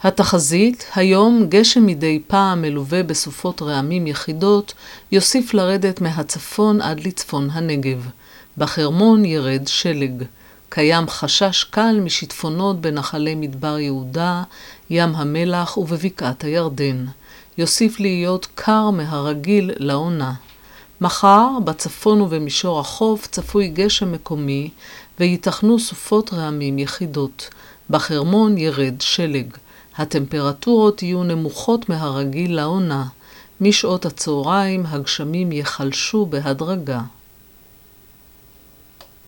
התחזית, היום גשם מדי פעם מלווה בסופות רעמים יחידות, יוסיף לרדת מהצפון עד לצפון הנגב. בחרמון ירד שלג. קיים חשש קל משיטפונות בנחלי מדבר יהודה, ים המלח ובבקעת הירדן. יוסיף להיות קר מהרגיל לעונה. מחר, בצפון ובמישור החוף, צפוי גשם מקומי ויתכנו סופות רעמים יחידות. בחרמון ירד שלג. הטמפרטורות יהיו נמוכות מהרגיל לעונה. משעות הצהריים הגשמים יחלשו בהדרגה.